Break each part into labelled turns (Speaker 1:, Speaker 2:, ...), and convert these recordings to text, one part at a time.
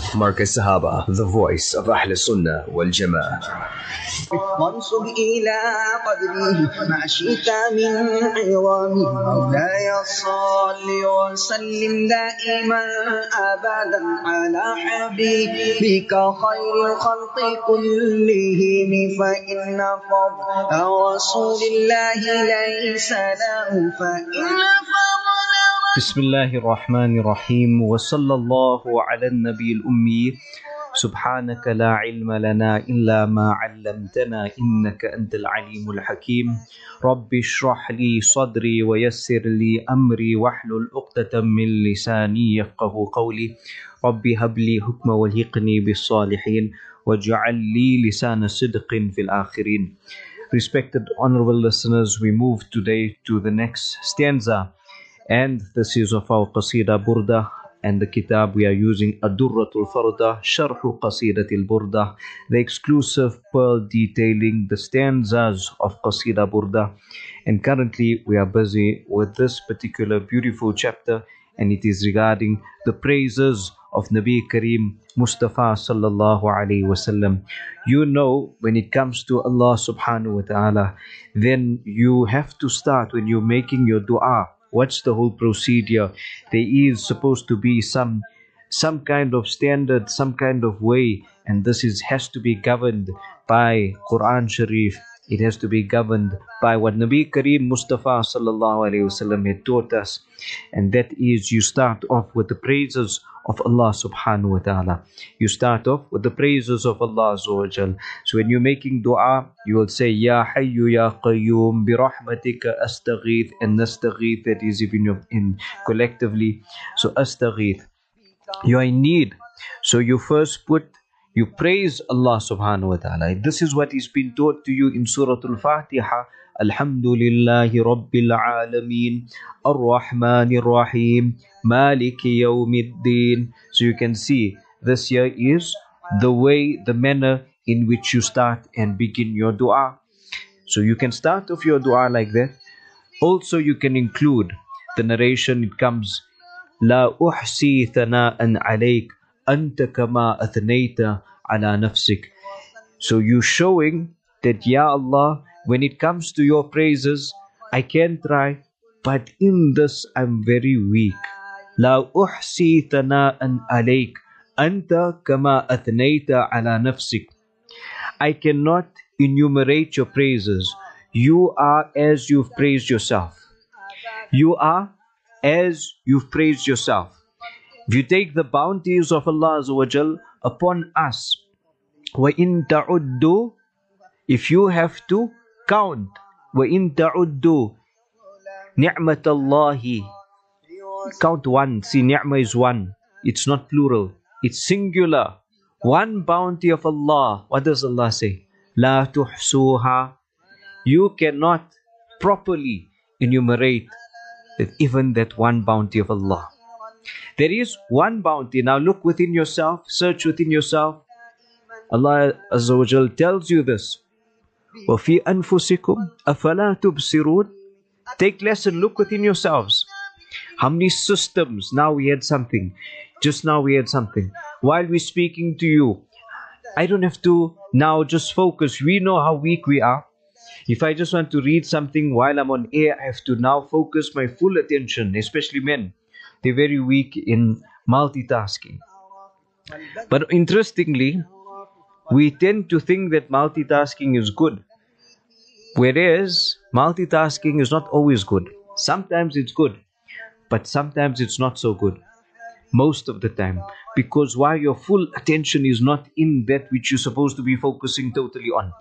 Speaker 1: Markaz Sahaba, the voice of Ahl Sunnah wal Jama'ah.
Speaker 2: وانصب إلى قدره ما شئت من عظامه مولاي صل وسلم دائما أبدا على حبيبك خير الخلق كلهم فإن فضل رسول الله ليس له فإن
Speaker 3: بسم الله الرحمن الرحيم وصلى الله على النبي الأمي سبحانك لا علم لنا إلا ما علمتنا إنك أنت العليم الحكيم رب اشرح لي صدري ويسر لي أمري واحلل عقدة من لساني يفقه قولي رب هب لي حكما والحقني بالصالحين واجعل لي لسان صدق في الآخرين. Respected honorable listeners, we move today to the next stanza, and this is of our Qasida Burda, and the kitab we are using Ad-Durratul Farda, Sharhu Qasidatil Burda, the exclusive pearl detailing the stanzas of Qasida Burda. And currently we are busy with this particular beautiful chapter, and it is regarding the praises of Nabi Kareem Mustafa sallallahu alaihi wasallam. You know, when it comes to Allah subhanahu wa ta'ala, then you have to start when you're making your dua. What's the whole procedure? There is supposed to be some kind of standard, some kind of way, and this has to be governed by Quran Sharif. It has to be governed by what Nabi Kareem Mustafa sallallahu alaihi wasallam had taught us, and that is you start off with the praises of Allah subhanahu wa ta'ala. You start off with the praises of Allah azza wa jal. So when you're making dua, you will say Ya Hayyu Ya Qayyum bi rahmatika astaghith, and nastaghith, that is even in collectively. So astaghith, you are in need. So you praise Allah subhanahu wa ta'ala. This is what is being taught to you in Surah Al-Fatiha. Alhamdulillahi Rabbil Alameen Ar-Rahmanir Rahim Maliki Yawmiddin. So you can see this here is the manner in which you start and begin your dua. So you can start off your dua like that. Also you can include the narration. It comes La uhsi thana'an alayk anta kama athnayta ala nafsik. So you showing that, Ya Allah, when it comes to your praises, I can try, but in this I'm very weak. La uhsi thana'an alayk anta kama athnayta ala nafsik. I cannot enumerate your praises. You are as you've praised yourself. You are as you've praised yourself. If you take the bounties of Allah Azza wa Jal upon us, وَإِن تَعُدُّوا, if you have to count, وَإِن تَعُدُّوا نِعْمَةَ اللَّهِ, count one. See, ni'mah is one. It's not plural. It's singular. One bounty of Allah. What does Allah say? لَا تُحْسُوهَا. You cannot properly enumerate that even that one bounty of Allah. There is one bounty. Now look within yourself, search within yourself. Allah Azza wa Jal tells you this. وَفِي أَنفُسِكُمْ أَفَلَا تُبْصِرُونَ. Take lesson, look within yourselves. How many systems? Now we had something. Just now we had something. While we're speaking to you, I don't have to now just focus. We know how weak we are. If I just want to read something while I'm on air, I have to now focus my full attention, especially men. They're very weak in multitasking. But interestingly, we tend to think that multitasking is good. Whereas multitasking is not always good. Sometimes it's good, but sometimes it's not so good. Most of the time. Because why your full attention is not in that which you're supposed to be focusing totally on.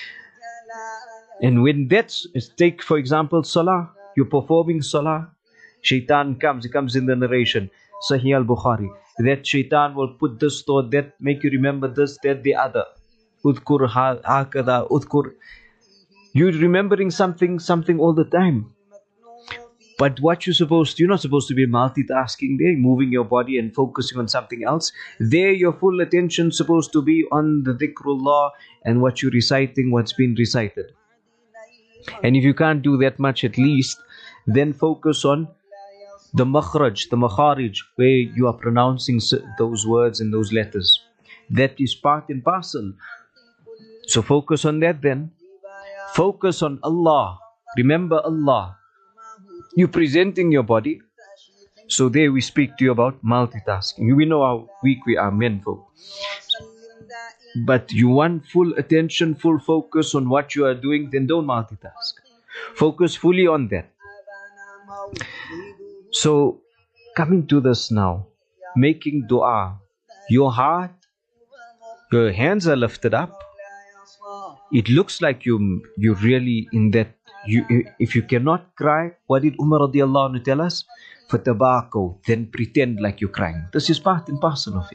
Speaker 3: And when that's, take for example Salah, you're performing Salah, Shaitan comes, it comes in the narration, Sahih al-Bukhari, that Shaitan will put this thought, that make you remember this, that, the other. Udhkur hakada, udhkur. You're remembering something all the time. But what you're not supposed to be multitasking there, moving your body and focusing on something else. There your full attention supposed to be on the dhikrullah and what you're reciting, what's been recited. And if you can't do that much, at least then focus on the makhraj, the makharij, where you are pronouncing those words and those letters. That is part and parcel. So focus on that then. Focus on Allah. Remember Allah. You presenting your body. So there we speak to you about multitasking. We know how weak we are, men folk. But you want full attention, full focus on what you are doing, then don't multitask. Focus fully on that. So, coming to this now, making dua. Your heart, your hands are lifted up. It looks like you're really in that. If you cannot cry, what did Umar radiallahu anhu tell us? فَتَبَاكَوْا, then pretend like you're crying. This is part and parcel of it.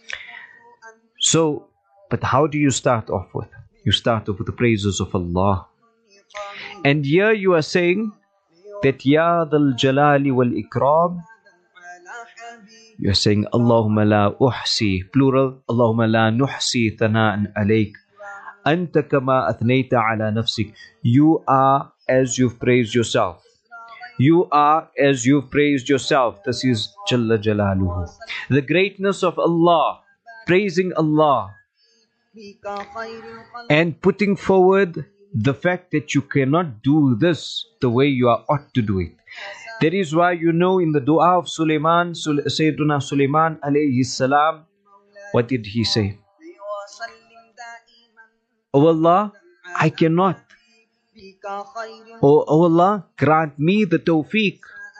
Speaker 3: So, but how do you start off with? You start off with the praises of Allah. And here you are saying that Ya Dhal Jalali wal Ikram. You are saying Allahumma la uhsi, plural, Allahumma la nuhsi thana'an alayk. Anta kama athnayta ala nafsik. You are as you've praised yourself. You are as you've praised yourself. This is Jalla Jalaluhu. The greatness of Allah, praising Allah, and putting forward the fact that you cannot do this the way you are ought to do it. That is why you know in the dua of Sulaiman, Sayyiduna Sulaiman alayhi salam, what did he say? Oh Allah, I cannot. Oh Allah, grant me the tawfiq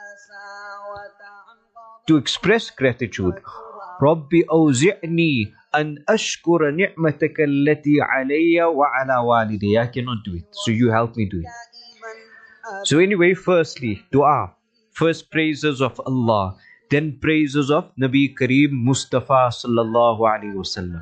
Speaker 3: to express gratitude. Rabbi awzi'ni an ashkura ni'mataka allati alayya wa ala walidayya. I cannot do it, so you help me do it. So anyway, firstly, dua. First praises of Allah, then praises of Nabi Kareem Mustafa sallallahu alaihi wasallam.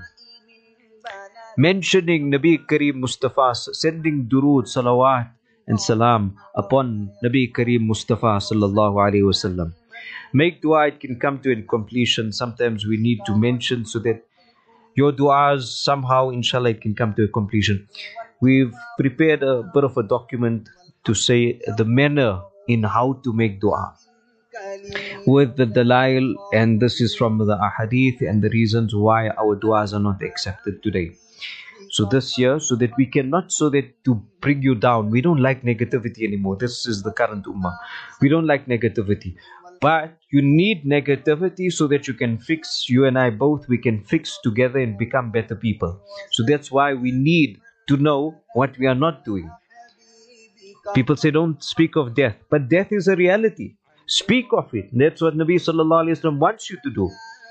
Speaker 3: Mentioning Nabi Kareem Mustafa, sending durood, salawat and salam upon Nabi Kareem Mustafa sallallahu alaihi wasallam. Make dua, it can come to a completion. Sometimes we need to mention so that your duas somehow, inshallah, it can come to a completion. We've prepared a bit of a document to say the manner in how to make dua with the dalail, and this is from the ahadith and the reasons why our duas are not accepted today. So this year, so that we cannot, so that to bring you down. We don't like negativity anymore. This is the current ummah. We don't like negativity. But you need negativity so that you can fix, you and I both, we can fix together and become better people. So that's why we need to know what we are not doing. People say don't speak of death, but death is a reality. Speak of it. That's what Nabi sallallahu alaihi wasallam wants you to do.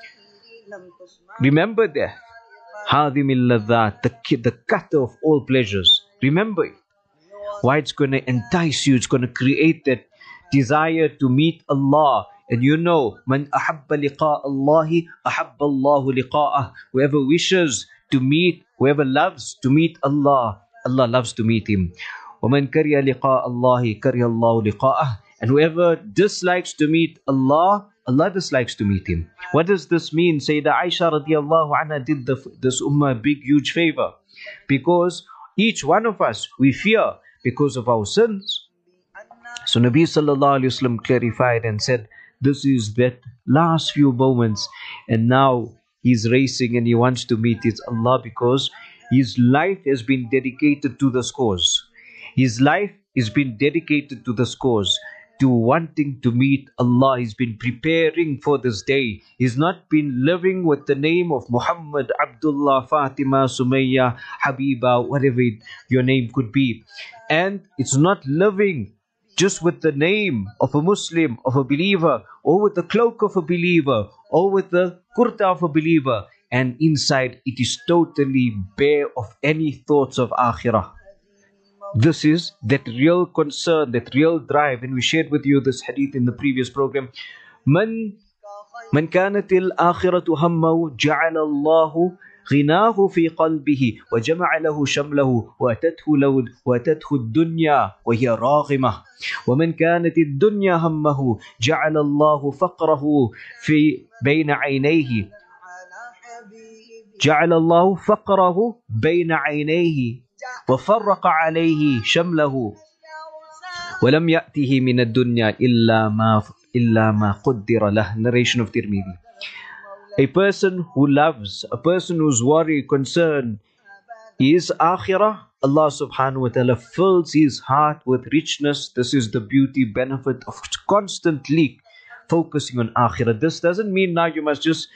Speaker 3: Remember death. Hadimil ladhat, the cutter of all pleasures. Remember it. Why? It's going to entice you. It's going to create that desire to meet Allah. And you know, man ahabba liqa Allahi, ahabba Allahu liqa'ah. Whoever wishes to meet, whoever loves to meet Allah, Allah loves to meet him. وَمَنْ كَرِيَ لِقَاءَ اللَّهِ كَرِيَ اللَّهُ لِقَاءَهُ. And whoever dislikes to meet Allah, Allah dislikes to meet him. What does this mean? Sayyidah Aisha radiallahu anha did this ummah a big, huge favor. Because each one of us, we fear because of our sins. So Nabi sallallahu alayhi wa sallam clarified and said, this is that last few moments. And now he's racing and he wants to meet his Allah because his life has been dedicated to this cause. His life has been dedicated to this cause, to wanting to meet Allah. He's been preparing for this day. He's not been living with the name of Muhammad, Abdullah, Fatima, Sumayya, Habiba, whatever your name could be. And it's not living just with the name of a Muslim, of a believer, or with the cloak of a believer, or with the kurta of a believer. And inside it is totally bare of any thoughts of akhirah. This is that real concern, that real drive. And we shared with you this hadith in the previous program. Man kanat al-akhiratu hammahu ja'ala Allahu غناه في قلبه وجمع له شمله وأتته الدنيا وهي راغمة ومن كانت الدنيا همه جعل الله فقره في بين عينيه جعل الله فقره بين عينيه وفرق عليه شمله ولم يأته من الدنيا إِلَّا مَا قُدِّرَ لَهُ. Narration of Tirmidhi. A person who loves, a person whose worry, concern is akhirah, Allah subhanahu wa ta'ala fills his heart with richness. This is the beauty, benefit of constantly focusing on akhirah. This doesn't mean now you must just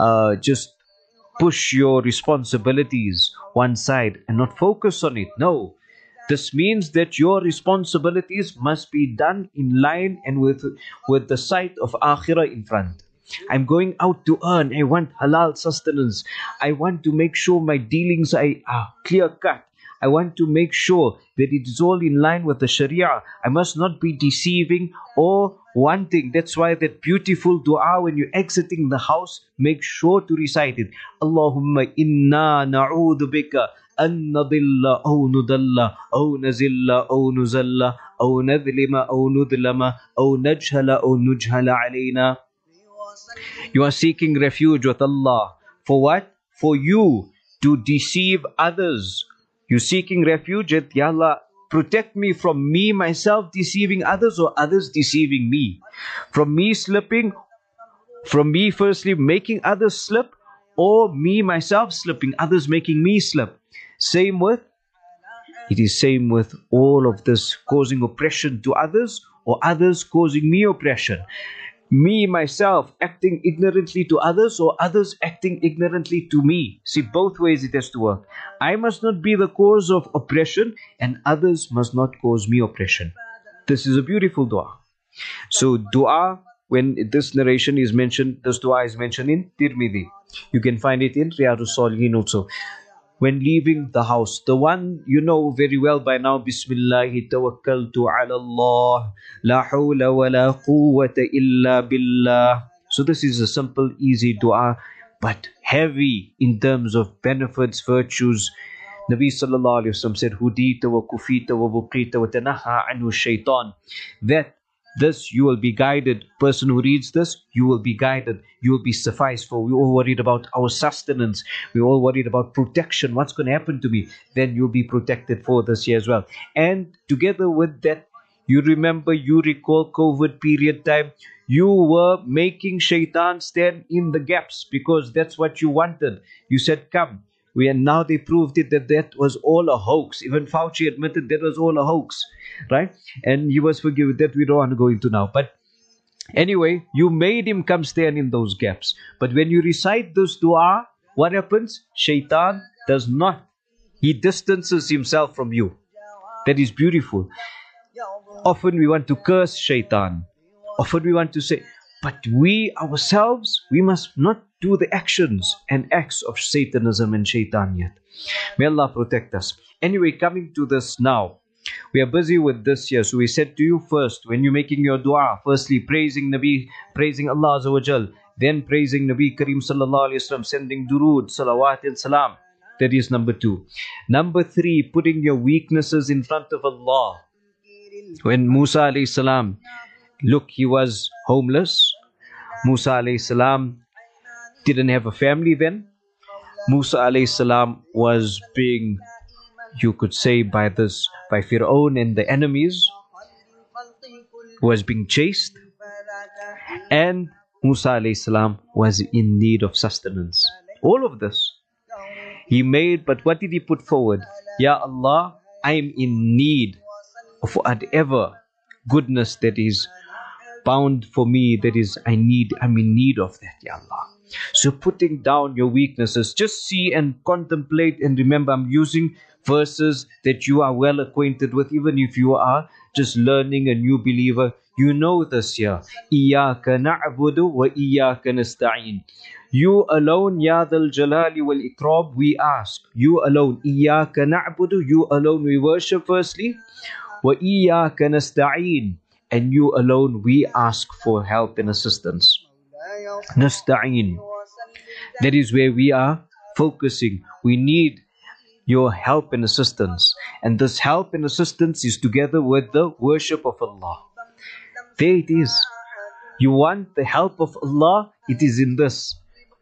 Speaker 3: push your responsibilities one side and not focus on it. No. This means that your responsibilities must be done in line and with the sight of akhirah in front. I'm going out to earn. I want halal sustenance. I want to make sure my dealings are clear cut. I want to make sure that it is all in line with the Sharia. I must not be deceiving or wanting. That's why that beautiful dua when you're exiting the house, make sure to recite it. Allahumma inna na'udhu bika an nadilla aw nudalla aw nazilla aw nuzalla aw nadlima aw nudlama aw najhala aw nujhala alayna. You are seeking refuge with Allah. For what? For you to deceive others. You're seeking refuge at, Ya Allah, protect me from me, myself deceiving others or others deceiving me. From me slipping, from me firstly making others slip, or me myself slipping, others making me slip. It is same with all of this causing oppression to others or others causing me oppression. Me, myself, acting ignorantly to others or others acting ignorantly to me. See, both ways it has to work. I must not be the cause of oppression and others must not cause me oppression. This is a beautiful dua. So dua, when this narration is mentioned, this dua is mentioned in Tirmidhi. You can find it in Riyadus Salihin also. When leaving the house, the one you know very well by now, Bismillahi tawakkaltu ala Allah, la hawla wa la quwwata illa billah. So this is a simple, easy dua, but heavy in terms of benefits, virtues. Nabi sallallahu alayhi wa sallam said, Hudita wa kufita wa buqita wa tanaha anhu shaitan. That this you will be guided. Person who reads this, you will be guided. You will be sufficed for. We're all worried about our sustenance. We're all worried about protection. What's going to happen to me? Then you'll be protected for this year as well. And together with that, you recall COVID period time. You were making shaitan stand in the gaps because that's what you wanted. You said, come. And now they proved it that was all a hoax. Even Fauci admitted that was all a hoax. Right? And he was forgiven. That we don't want to go into now. But anyway, you made him come stand in those gaps. But when you recite this dua, what happens? Shaitan does not. He distances himself from you. That is beautiful. Often we want to curse shaitan. Often we want to say, but we ourselves, we must not do the actions and acts of Satanism and shaitan yet. May Allah protect us. Anyway, coming to this now. We are busy with this here. So we said to you first, when you're making your dua, firstly praising Nabi, praising Allah Azza wa Jal, then praising Nabi Kareem Sallallahu Alaihi Wasallam, sending durood, salawat and salam. That is number 2. Number 3, putting your weaknesses in front of Allah. When Musa alayhi salam, look, he was homeless. Musa alayhi salam didn't have a family then. Musa alayhi salam was being, you could say, by Fir'aun and the enemies, was being chased. And Musa alayhi salam was in need of sustenance. All of this he made, but what did he put forward? Ya Allah, I am in need of whatever goodness that is bound for me, I'm in need of that, Ya Allah. So putting down your weaknesses, just see and contemplate and remember, I'm using verses that you are well acquainted with, even if you are just learning a new believer. You know this here. Iyaka na'budu wa iyaka nasta'in. You alone, Ya Dhal Jalali wal Ikram, we ask. You alone. Iyaka na'budu, you alone we worship firstly. Wa iyaka nasta'in. And you alone we ask for help and assistance. Nasta'in. That is where we are focusing. We need your help and assistance. And this help and assistance is together with the worship of Allah. There it is. You want the help of Allah, it is in this.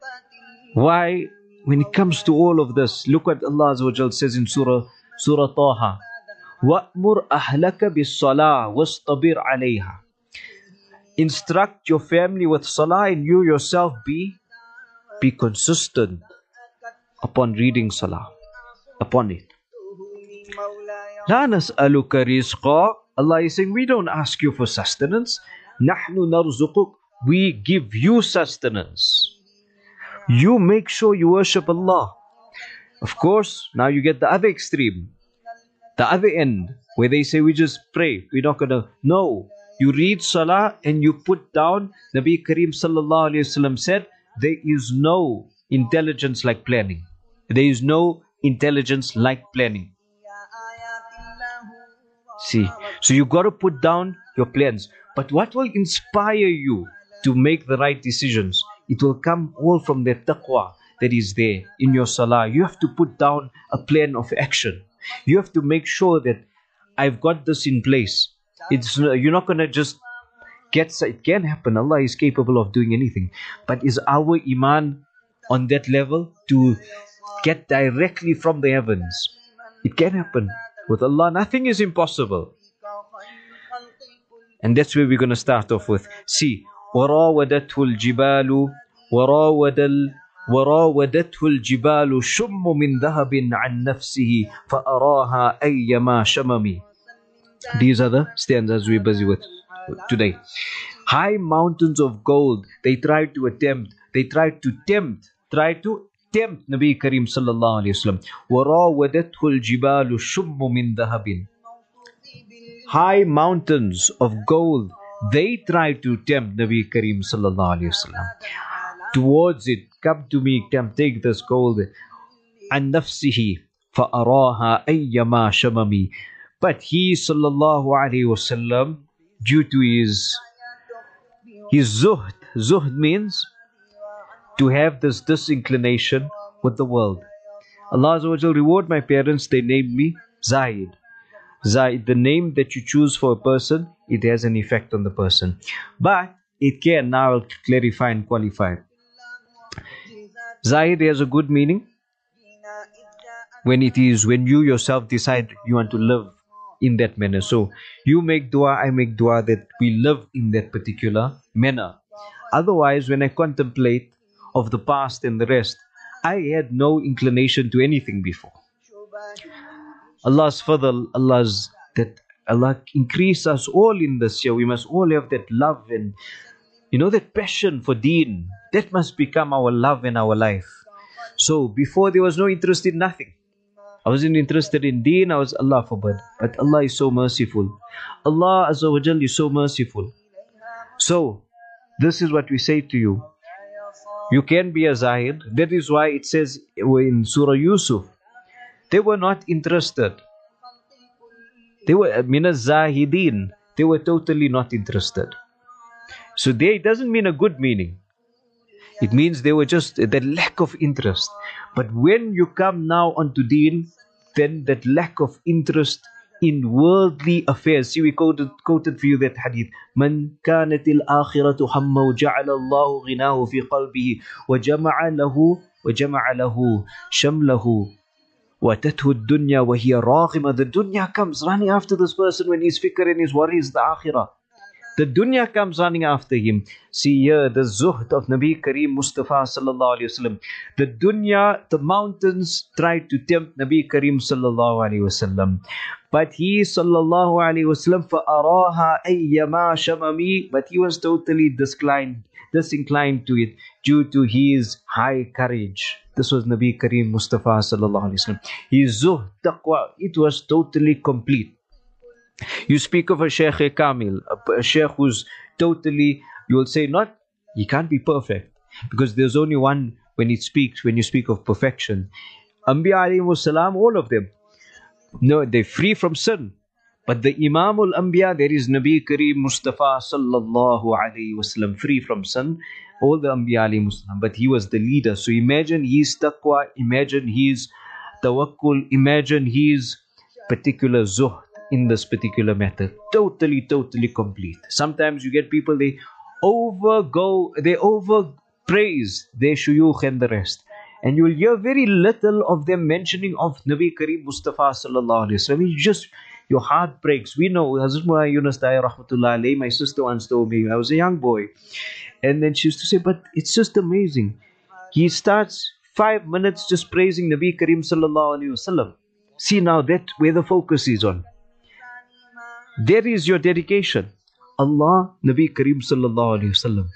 Speaker 3: Why? When it comes to all of this, look what Allah Azza wa Jal says in Surah Taha. وَأْمُرْ أَهْلَكَ بِالصَّلَاةِ وَاسْطَبِرْ عَلَيْهَا. instruct your family with salah, and you yourself be consistent upon reading salah, upon it. La nas'aluka rizqa. Allah is saying, we don't ask you for sustenance. Nahnu narzuquk. We give you sustenance. You make sure you worship Allah. Of course, now you get the other extreme, the other end, where they say we just pray. We're not gonna. No, you read salah and you put down. Nabi Kareem sallallahu alaihi wasallam said, there is no intelligence like planning. There is no intelligence like planning. See, so you got to put down your plans. But what will inspire you to make the right decisions? It will come all from the taqwa that is there in your salah. You have to put down a plan of action. You have to make sure that I've got this in place. You're not going to just it can happen. Allah is capable of doing anything. But is our iman on that level to get directly from the heavens? It can happen. With Allah, nothing is impossible. And that's where we're going to start off with. See, وراودته الجبال وراودته الجبال شم من ذهب عن نفسه فأراها أيما شمم. These are the stanzas we're busy with today. High mountains of gold, they tried to tempt Nabi Kareem sallallahu alayhi wasallam. وراودته الجبال شم من ذهب. High mountains of gold, they tried to tempt Nabi Kareem sallallahu alayhi wasallam towards it. Come to me, take this gold. عن نفسه فأراها أيما شمم. But he sallallahu alayhi wasallam, due to his zuhd means to have this disinclination with the world. Allah Azza wa Jal reward my parents, they named me Zahid. Zahid, the name that you choose for a person, it has an effect on the person. But it can, now I'll clarify and qualify. Zahid has a good meaning when you yourself decide you want to live in that manner. So you make dua, I make dua that we live in that particular manner. Otherwise, when I contemplate of the past and the rest, I had no inclination to anything before. Allah's fadl, Allah increase us all in this year. We must all have that love and that passion for deen. That must become our love in our life. So before there was no interest in nothing. I wasn't interested in deen, Allah forbid. But Allah is so merciful. Allah Azza wa Jal is so merciful. So, this is what we say to you. You can be a Zahid. That is why it says in Surah Yusuf, they were not interested. They were mina Zahideen. They were totally not interested. So there, it doesn't mean a good meaning. It means they were just that lack of interest. But when you come now onto deen, then that lack of interest in worldly affairs. See, we quoted for you that hadith. Man kanat al-akhiratu hamma ja'ala Allahu ghinahu fi qalbihi wa jama'a lahu shamlahu wa tathu ad-dunya wa hiya raghima. The dunya comes running after this person when his fikr and his worry is the akhirah. The dunya comes running after him. See here, the zuhd of Nabi Kareem Mustafa sallallahu alayhi wasallam. The dunya, the mountains tried to tempt Nabi Kareem sallallahu alayhi wasallam. But he sallallahu alayhi wasallam فَأَرَاهَا أَيَّمَا شَمَمِ. But he was totally disinclined to it due to his high courage. This was Nabi Kareem Mustafa sallallahu alayhi wasallam. His zuhd, taqwa, it was totally complete. You speak of a Shaykh Kamil, a Shaykh who's totally, you will say he can't be perfect. Because there's only one when you speak of perfection. Anbiya alayhimu salam, all of them. No, they're free from sin. But the Imam al-Anbiya, there is Nabi Kareem Mustafa sallallahu alayhi wasallam, free from sin. All the Anbiya alayhimu salam. But he was the leader. So imagine his taqwa, imagine his tawakkul, imagine his particular zuhd in this particular matter. Totally complete. Sometimes you get people, they overpraise their shuyukh and the rest. And you will hear very little of them mentioning of Nabi Kareem Mustafa sallallahu alayhi wasallam. Your heart breaks. We know Hazrat Mullah Yunus Daya Rahmatullah alayhi, my sister once told me, I was a young boy. And then she used to say, but it's just amazing. He starts 5 minutes just praising Nabi Kareem Sallallahu Alaihi Wasallam. See now that where the focus is on. There is your dedication. Allah, Nabi Kareem Sallallahu Alaihi Wasallam.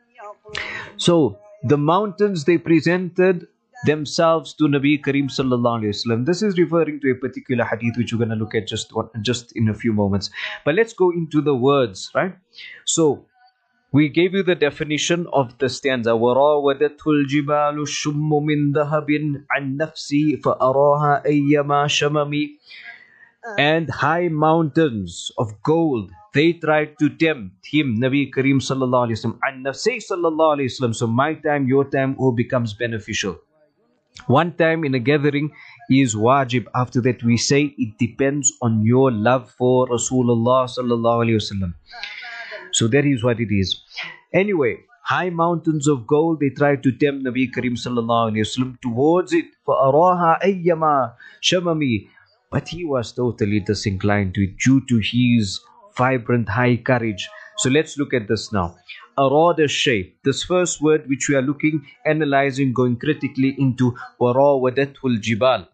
Speaker 3: So the mountains, they presented themselves to Nabi Kareem Sallallahu Alaihi Wasallam. This is referring to a particular hadith which we're going to look at just in a few moments. But let's go into the words, right? So we gave you the definition of the stanza. وَرَاوَدَتْهُ الْجِبَالُ الشُّمُّ مِنْ ذَهَبٍ عَنْ نَفْسِي فَأَرَاهَا أَيَّمَا شَمَمِ. And high mountains of gold, they tried to tempt him, Nabi Kareem Sallallahu Alaihi Wasallam. And Nafsi Sallallahu Alaihi Wasallam. So my time, your time, all becomes beneficial. One time in a gathering is wajib. After that we say it depends on your love for Rasulullah Sallallahu Alaihi Wasallam. So that is what it is. Anyway, high mountains of gold, they tried to tempt Nabi Kareem Sallallahu Alaihi Wasallam towards it. فَأَرَاهَا أَيَّمَا شَمَمِ. But he was totally disinclined to it due to his vibrant high courage. So let's look at this now. Arada shay. This first word which we are looking, analyzing, going critically into warawadathu jibal.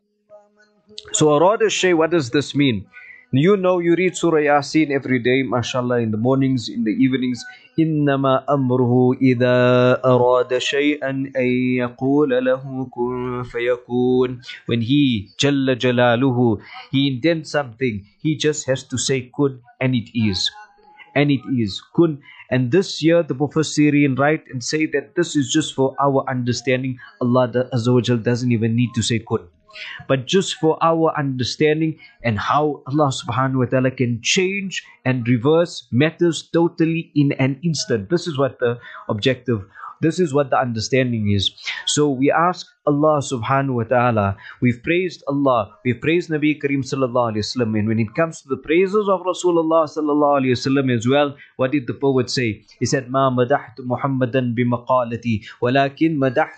Speaker 3: So arada shay, what does this mean? You know, you read Surah Yasin every day, mashallah, in the mornings, in the evenings. إِنَّمَا أَمْرُهُ إِذَا أَرَادَ شَيْئًا أَن يَقُولَ لَهُ كُن فَيَكُونَ. When he, Jalla Jalaluhu, he intends something, he just has to say kun, and it is. And it is. Kun. And this here, the Mufassirin write and say that this is just for our understanding. Allah Azza wa Jal doesn't even need to say kun. But just for our understanding and how Allah subhanahu wa ta'ala can change and reverse matters totally in an instant. This is what the objective, this is what the understanding is. So we ask Allah subhanahu wa ta'ala, we've praised Allah, we've praised Nabi Kareem Sallallahu Alaihi Wasallam, and when it comes to the praises of Rasulullah Sallallahu Alaihi Wasallam as well, what did the poet say? He said, مَا مَدَحْتُ مُحَمَّدًا بِمَقَالَتِي وَلَكِنْ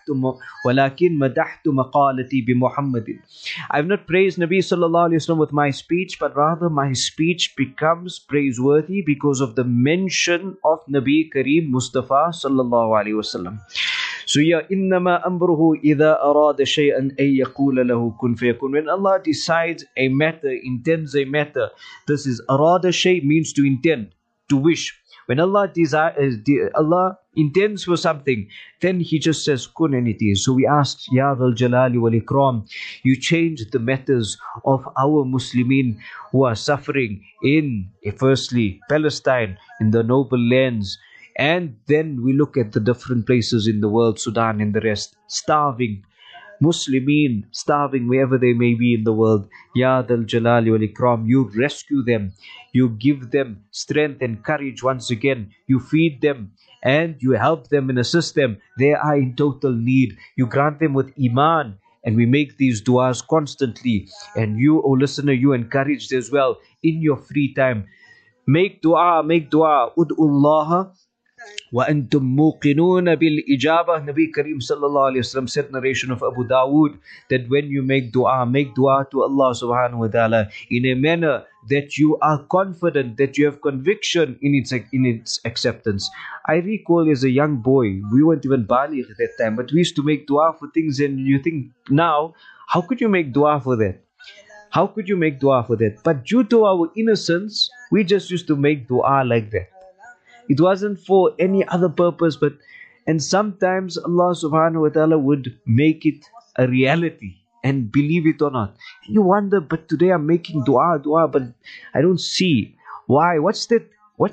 Speaker 3: مَدَحْتُ مَقَالَتِي بِمُحَمَّدٍ. I've not praised Nabi Sallallahu Alaihi Wasallam with my speech, but rather my speech becomes praiseworthy because of the mention of Nabi Kareem Mustafa Sallallahu Alaihi Wasallam. So yeah, إِنَّمَا أَمْرُهُ إِذَا أَرَادَ شَيْئًا أَن يَقُولَ لَهُ كُن فَيَكُونَ. When Allah decides a matter, intends a matter, this is arada shay, means to intend, to wish. When Allah Allah intends for something, then He just says kun, and it is. So we ask, Ya Dhal Jalali wal Ikram, you change the matters of our Muslimin who are suffering in, firstly, Palestine, in the noble lands. And then we look at the different places in the world, Sudan and the rest, starving. Muslimin, starving wherever they may be in the world. Ya Dhal Jalali wal Ikram, you rescue them. You give them strength and courage once again. You feed them and you help them and assist them. They are in total need. You grant them with Iman. And we make these du'as constantly. And you, O listener, you encouraged as well in your free time. Make dua, ud'ullaha wa antum muqinuna bil ijabah. Nabi Kareem Sallallahu Alaihi Wasallam said, narration of Abu Dawood, that when you make dua to Allah Subhanahu wa Ta'ala in a manner that you are confident, that you have conviction in its acceptance. I recall as a young boy, we weren't even baligh at that time, but we used to make dua for things, and you think now, how could you make dua for that? How could you make dua for that? But due to our innocence, we just used to make dua like that. It wasn't for any other purpose, and sometimes Allah subhanahu wa ta'ala would make it a reality, and believe it or not. You wonder, but today I'm making dua, but I don't see. Why? What's that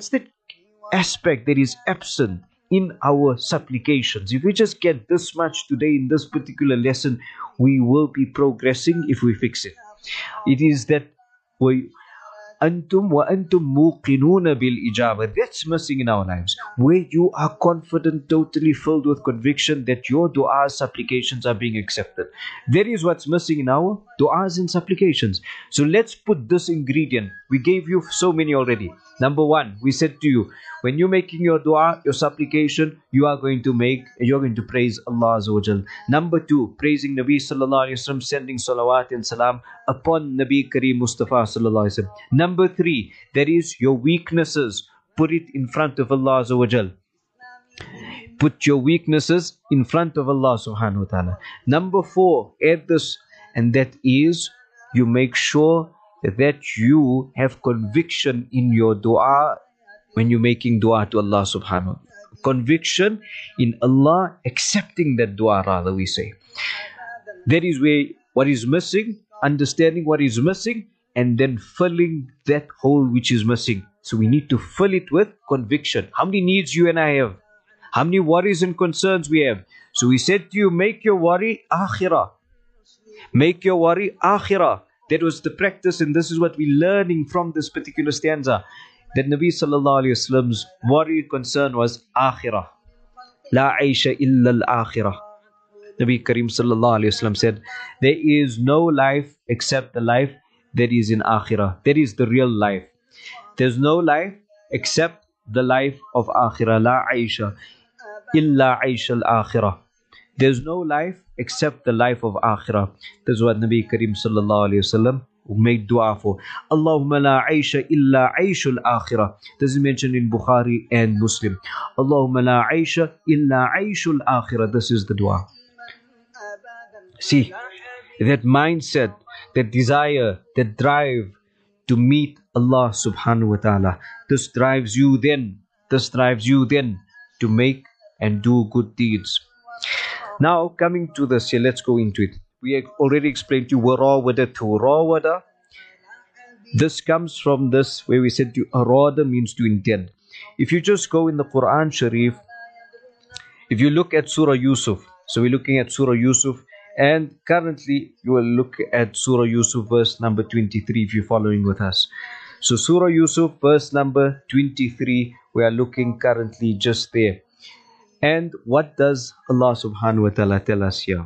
Speaker 3: aspect that is absent in our supplications? If we just get this much today in this particular lesson, we will be progressing if we fix it. It is that antum muqinuna bil ijaba. That's missing in our lives, where you are confident, totally filled with conviction that your du'as, supplications are being accepted. That is what's missing in our du'as and supplications. So let's put this ingredient. We gave you so many already. Number one, we said to you, when you're making your dua, your supplication, you're going to praise Allah Azza wa Jal. Number 2, praising Nabi Sallallahu Alaihi Wasallam, sending salawat and salam upon Nabi Kareem Mustafa Sallallahu Alaihi Wasallam. Number 3, that is your weaknesses, put it in front of Allah Azza wa Jal. Put your weaknesses in front of Allah Subhanahu wa Ta'ala. Number 4, add this, and that is you make sure that you have conviction in your dua when you're making dua to Allah Subhanahu wa Ta'ala. Conviction in Allah accepting that dua, rather we say. That is where what is missing, understanding what is missing, and then filling that hole which is missing. So we need to fill it with conviction. How many needs you and I have? How many worries and concerns we have? So we said to you, make your worry akhirah. Make your worry akhirah. That was the practice, and this is what we're learning from this particular stanza. That Nabi Sallallahu Alaihi Wasallam's worry concern was akhirah. La aisha illa al-akhirah. Nabi Kareem Sallallahu Alaihi Wasallam said, there is no life except the life that is in akhirah. That is the real life. There's no life except the life of akhirah. La aisha illa aisha al-akhirah. There's no life except the life of akhirah. This is what Nabi Kareem Sallallahu Alaihi Wasallam made dua for. Allahumma la aisha illa aishul akhirah. This is mentioned in Bukhari and Muslim. Allahumma la aisha illa aishul akhirah. This is the dua. See, that mindset, that desire, that drive to meet Allah Subhanahu wa Ta'ala. This drives you then to make and do good deeds. Now coming to this here, let's go into it. We have already explained to you warawada to rawada. This comes from this where we said to arada means to intend. If you just go in the Quran Sharif, if you look at Surah Yusuf, so we're looking at Surah Yusuf, and currently you will look at Surah Yusuf verse number 23 if you're following with us. So Surah Yusuf verse number 23, we are looking currently just there. And what does Allah Subhanahu wa Ta'ala tell us here?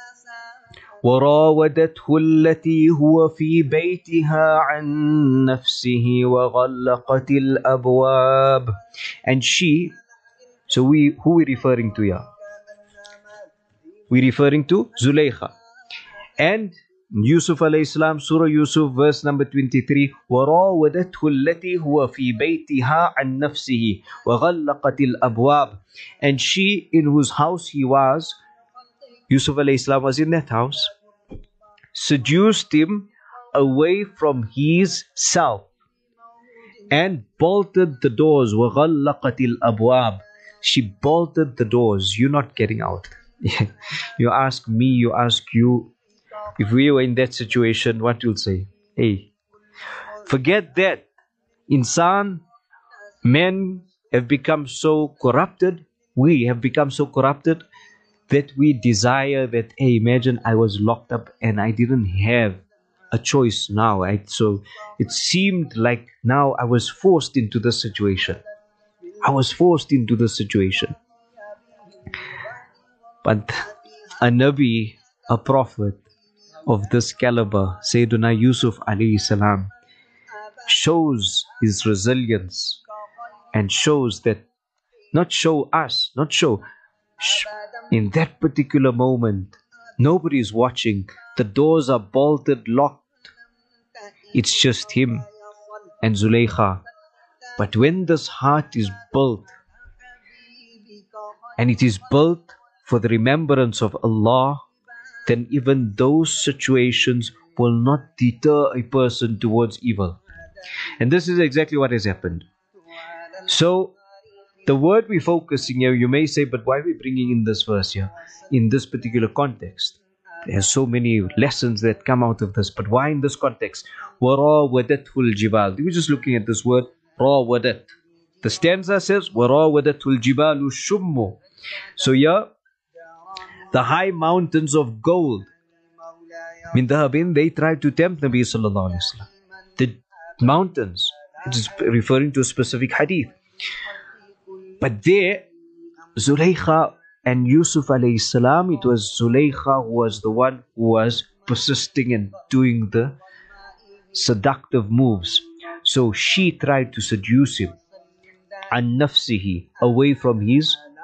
Speaker 3: وراودته التي هو في بيتها عن نفسه وغلقت الأبواب. And she, so who we referring to here? We're referring to Zulaykha. And Yusuf alayhi salam, Surah Yusuf verse number 23, وراودته التي هو في بيتها عن نفسه وغلقت الأبواب. And she, in whose house he was, Yusuf alayhi salam was in that house, seduced him away from his self and bolted the doors. وغلقت الأبواب. She bolted the doors. You're not getting out. You ask me, you ask you, if we were in that situation, what you'll say? Hey, forget that. Insan, men have become so corrupted. We have become so corrupted that we desire that, hey, imagine I was locked up and I didn't have a choice now. So it seemed like now I was forced into this situation. I was forced into this situation. But a Nabi, a prophet of this caliber, Sayyiduna Yusuf alayhi salam, shows his resilience and shows that, in that particular moment, nobody is watching. The doors are bolted, locked. It's just him and Zulaykha. But when this heart is built, and it is built for the remembrance of Allah, then even those situations will not deter a person towards evil. And this is exactly what has happened. So, the word we're focusing here, you may say, but why are we bringing in this verse here, in this particular context? There's so many lessons that come out of this, but why in this context? وَرَاوَدَتْهُ الْجِبَالُ. We're just looking at this word, رَاوَدَتْ. The stanza says, وَرَاوَدَتْهُ الْجِبَالُ الشُّمُّ. So here, the high mountains of gold, min dhahabin, they tried to tempt Nabi Sallallahu Alaihi Wasallam. The mountains, it is referring to a specific hadith. But there, Zulaykha and Yusuf alayhi salam, it was Zulaykha who was the one who was persisting and doing the seductive moves. So she tried to seduce him, an nafsihi, away from his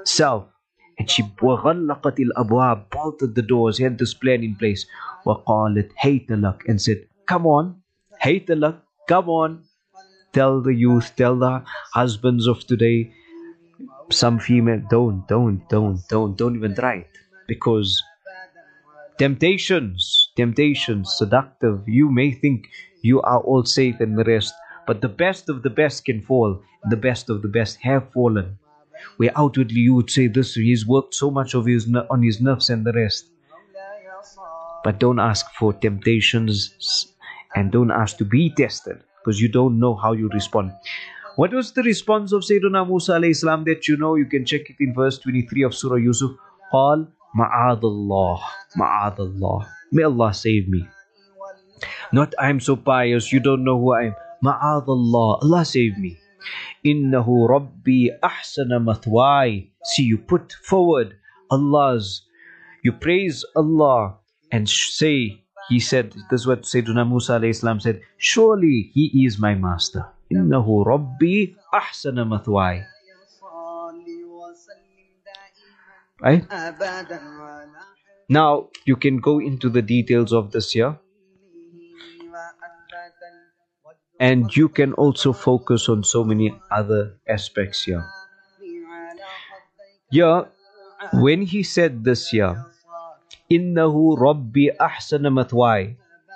Speaker 3: self. And she وَغَلَّقَتِ الْأَبْوَابِ, bolted the doors, had this plan in place. وَقَالَتْ هَيْتَ لَكَ, and said, come on, هَيْتَ لَكَ, come on. Tell the youth, tell the husbands of today, some female, don't even try it. Because temptations, seductive, you may think you are all safe and the rest, but the best of the best can fall. The best of the best have fallen. Where outwardly you would say this, he's worked so much on his nerves and the rest. But don't ask for temptations and don't ask to be tested, because you don't know how you respond. What was the response of Sayyidina Musa alayhi salam that you know? You can check it in verse 23 of Surah Yusuf. قال معاذ الله, may Allah save me. Not I'm so pious, you don't know who I am. معاذ Allah, Allah save me. Innahu Rabbi ahsana mathwai. See, you put forward you praise Allah and say, he said, this is what Sayyidina Musa alayhi salam said, surely he is my master. Innahu Rabbi ahsana mathwai. Right? Now, you can go into the details of this here. And you can also focus on so many other aspects here. Yeah, when he said this here, Innahu Rabbi ahsana mathwai,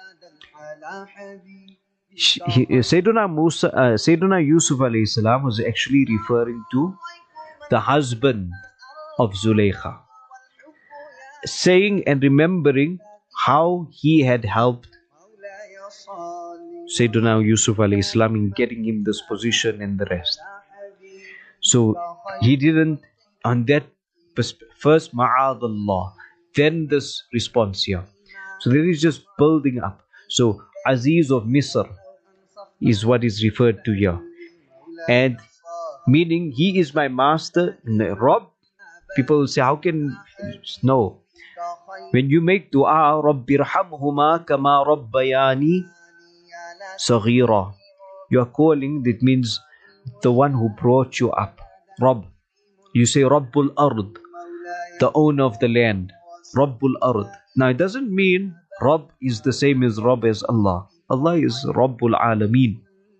Speaker 3: Sayyidina Yusuf alayhi salam was actually referring to the husband of Zulaykha, saying and remembering how he had helped Sayyidina Yusuf alayhi salam in getting him this position and the rest. So he didn't, on that first ma'adallah, then this response here. So there is just building up. So Aziz of Misr is what is referred to here. And meaning he is my master. Rabb, people will say, how can, no. When you make dua, Rabbi irhamhuma kama rabbayani saghira, you are calling, that means the one who brought you up. Rabb. You say Rabbul Ard, the owner of the land. Rabbul Ard. Now it doesn't mean Rabb is the same as Rabb as Allah. Allah is Rabbul Alameen.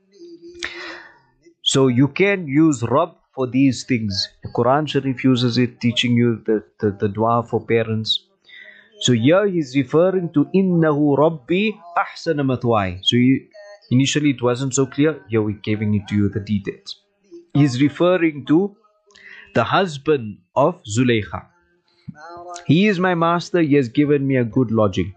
Speaker 3: So you can use Rabb for these things. The Quran Sharif uses it, teaching you the dua for parents. So here he is referring to Innahu Rabbi ahsana mathwai. So initially it wasn't so clear. Here we're giving it to you the details. He is referring to the husband of Zulaykha. He is my master. He has given me a good lodging.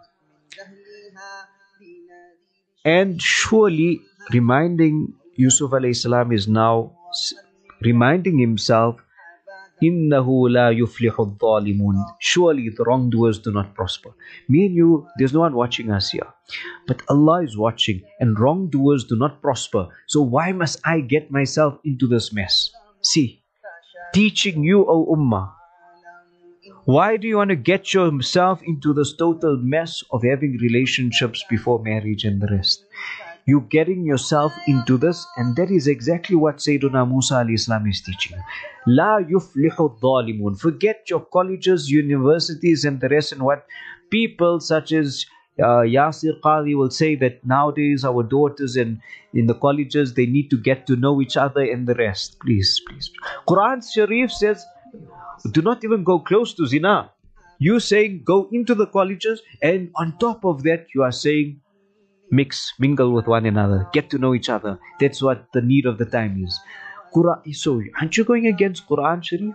Speaker 3: And surely reminding Yusuf alayhi salam is now reminding himself, Innahu la yuflihu dhalimun. Surely the wrongdoers do not prosper. Me and you, there's no one watching us here. But Allah is watching, and wrongdoers do not prosper. So why must I get myself into this mess? See, teaching you, O Ummah. Why do you want to get yourself into this total mess of having relationships before marriage and the rest? You're getting yourself into this, and that is exactly what Sayyidina Musa alayhi salam is teaching. La yuflihu dhalimun. Forget your colleges, universities and the rest, and what people such as Yasir Qadi will say that nowadays our daughters in the colleges, they need to get to know each other and the rest. Please. Quran Sharif says, do not even go close to zina. You saying go into the colleges, and on top of that you are saying mingle with one another, get to know each other. That's what the need of the time is. Quran, so aren't you going against Quran Sharif?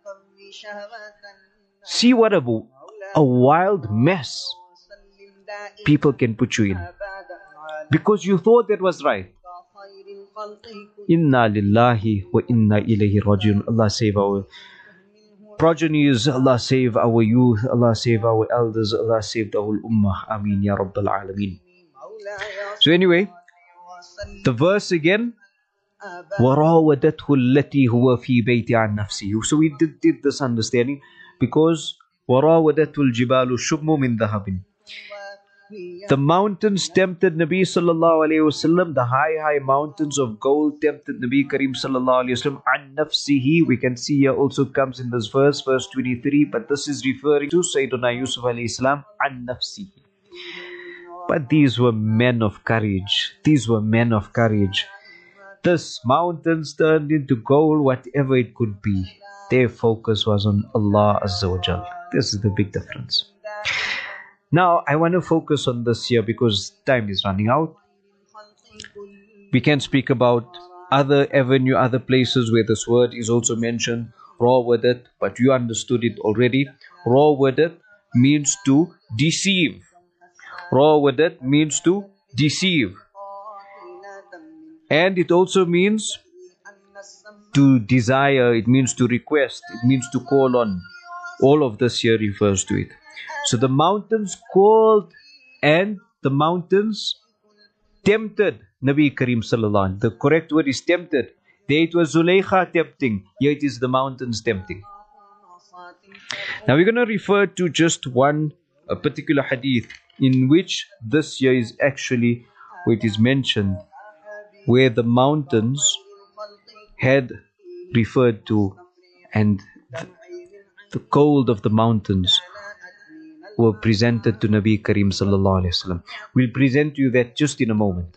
Speaker 3: See what a wild mess people can put you in, because you thought that was right. Inna lillahi wa inna ilayhi rajiun. Allah save our progenies, Allah save our youth, Allah save our elders, Allah save the whole ummah. Ameen ya Rabbal Alameen. So anyway, the verse again, وَرَاوَدَتْهُ الَّتِي هُوَ فِي بَيْتِ عَنْ نَفْسِهِ. So we did this understanding, because وَرَاوَدَتْهُ الْجِبَالُ شُبْمُ مِنْ ذَهَبٍ. The mountains tempted Nabi sallallahu alayhi wasallam. The high mountains of gold tempted Nabi Kareem sallallahu alayhi wasallam. An nafsihi. We can see here also comes in this verse 23. But this is referring to Sayyidina Yusuf alayhi salam. An nafsihi. But these were men of courage. These were men of courage. This mountains turned into gold, whatever it could be. Their focus was on Allah Azza wa Jal. This is the big difference. Now, I want to focus on this here because time is running out. We can speak about other avenue, other places where this word is also mentioned. Rawadat, but you understood it already. Rawadat means to deceive. Rawadat means to deceive. And it also means to desire, it means to request, it means to call on. All of this here refers to it. So the mountains called and the mountains tempted Nabi Kareem sallallahu alaihi wasallam. The correct word is tempted. There it was Zulaykha tempting, here it is the mountains tempting. Now we're going to refer to just a particular hadith in which this here is actually where it is mentioned, where the mountains had referred to and the cold of the mountains were presented to Nabi Kareem sallallahu alaihi wasallam. We'll present you that just in a moment.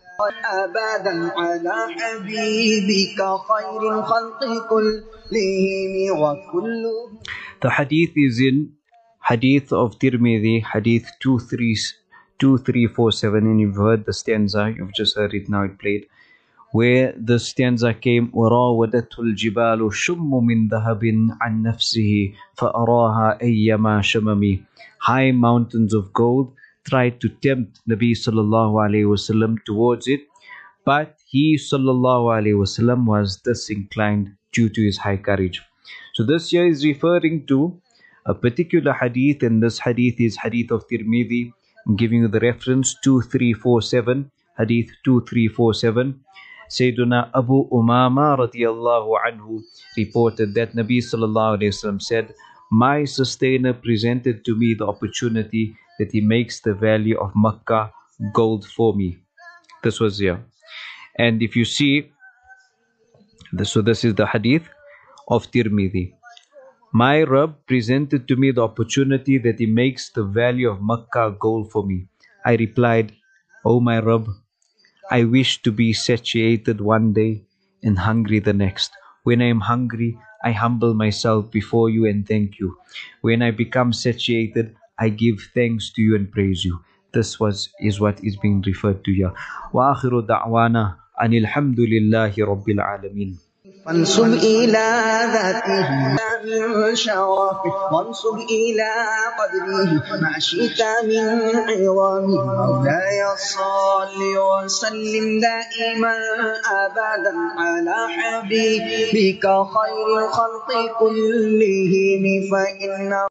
Speaker 3: The hadith is in Hadith of Tirmidhi, Hadith 2347, and you've heard the stanza, you've just heard it now, it played, where the stanza came, وَرَاوَدَتْهُ الْجِبَالُ شُمُّ مِنْ ذَهَبٍ عَنْ نَفْسِهِ فَأَرَاهَا أَيَّمَا شَمَمِ. High mountains of gold tried to tempt Nabi sallallahu alayhi wasallam towards it, but he sallallahu alayhi wasallam was disinclined due to his high courage. So this here is referring to a particular hadith, and this hadith is Hadith of Tirmidhi. I'm giving you the reference 2347, Hadith 2347. Sayyiduna Abu Umama radiyallahu anhu reported that Nabi sallallahu alayhi wasallam said, my sustainer presented to me the opportunity that he makes the valley of Makkah gold for me. This was here. And if you see, so this is the hadith of Tirmidhi. My Rabb presented to me the opportunity that he makes the valley of Makkah gold for me. I replied, O my Rabb, I wish to be satiated one day and hungry the next. When I am hungry, I humble myself before you and thank you. When I become satiated, I give thanks to you and praise you. This is what is being referred to here. Wa akhiru da'wana anil hamdulillahi rabbil alameen.
Speaker 2: وانسب إلى ذاته من شرفه وانسب إلى قدره ما شئت من عظامه مولاي صل وسلم دائما أبدا على حبيبك خير الخلق كلهم فإن